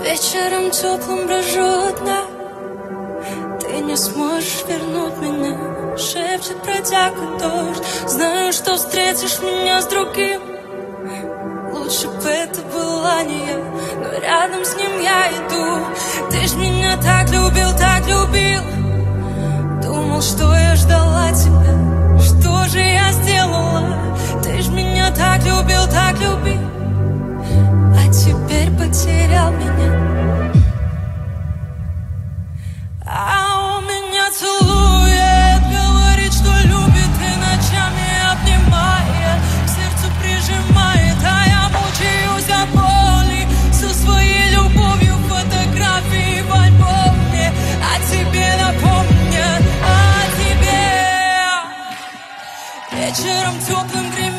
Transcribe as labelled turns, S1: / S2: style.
S1: Вечером теплым брожу одна. Ты не сможешь вернуть меня. Шепчет протяга дождь. Знаю, что встретишь меня с другим. Лучше бы это была не я, но рядом с ним я иду. Ты ж меня так любил, так любил. Думал, что я ждала тебя. Что же я сделала? Ты ж меня так любил, так любил. А теперь потерял меня. А он меня целует, говорит, что любит, и ночами обнимает, к сердцу прижимает, а я мучаюсь от боли со своей любовью. Фотографии в альбоме о тебе напомнят, о тебе. Вечером теплым гремит.